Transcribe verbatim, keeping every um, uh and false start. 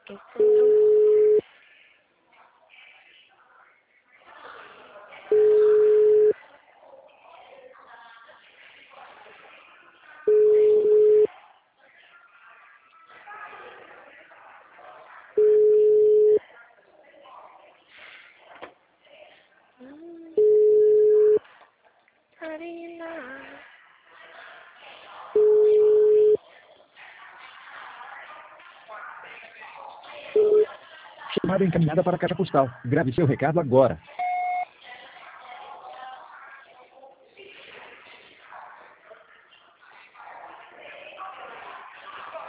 Esquecendo. Hum, Karina. Chamada encaminhada para a caixa postal. Grave seu recado agora.